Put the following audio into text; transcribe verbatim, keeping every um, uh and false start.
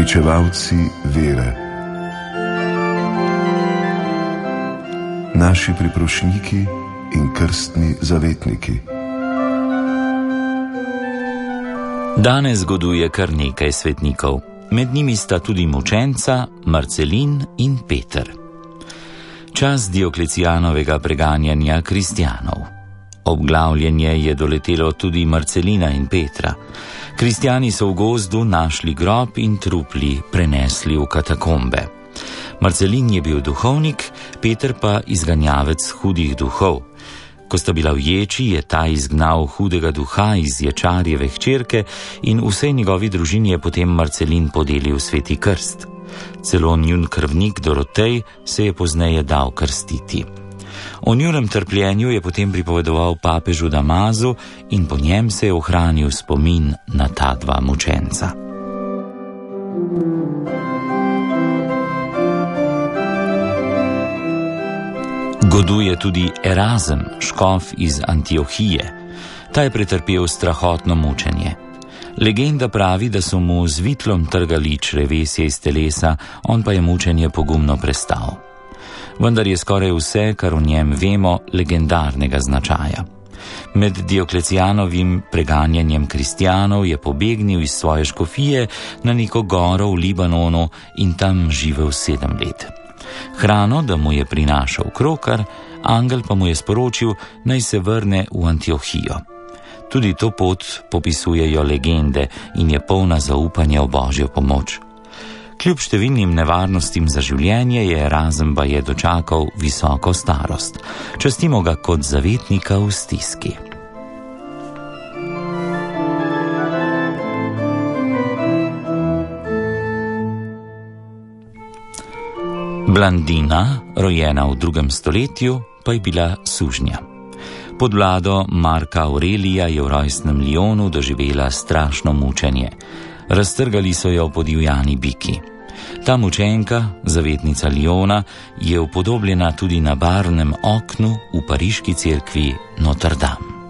pričevalci vere, naši priprošniki in krstni zavetniki. Danes goduje kar nekaj svetnikov. Med njimi sta tudi mučenca Marcelin in Peter. Čas Dioklecijanovega preganjanja kristjanov. Obglavljenje je doletelo tudi Marcelina in Petra. Kristjani so v gozdu našli grob in trupli prenesli v katakombe. Marcelin je bil duhovnik, Peter pa izganjavec hudih duhov. Ko sta bila v ječi, je ta izgnal hudega duha iz ječarjeve hčerke in vsej njegovi družini je potem Marcelin podelil sveti krst. Celo njun krvnik Dorotej se je pozneje dal krstiti. O njunem trpljenju je potem pripovedoval papežu Damazu in po njem se je ohranil spomin na ta dva mučenca. Goduje tudi Erazem, škof iz Antiohije. Ta je pretrpel strahotno mučenje. Legenda pravi, da so mu z vitlom trgali črevesje iz telesa, on pa je mučenje pogumno prestal. Vendar je skoraj vse, kar o njem vemo, legendarnega značaja. Med Dioklecijanovim preganjanjem kristjanov je pobegnil iz svoje škofije na neko goro v Libanonu in tam živel sedem let. Hrano, da mu je prinašal krokar, angel pa mu je sporočil, naj se vrne v Antiohijo. Tudi to pot popisujejo legende in je polna zaupanja v Božjo pomoč. Kljub številnim nevarnostim za življenje je Erazem baje dočakal visoko starost. Častimo ga kot zavetnika v stiski. Blandina, rojena v drugem stoletju, pa je bila sužnja. Pod vlado Marka Aurelija je v rojstnem Lionu doživela strašno mučenje. Raztrgali so jo podivjani biki. Ta mučenka, zavetnica Liona, je upodobljena tudi na barvnem oknu v pariški cerkvi Notre Dame.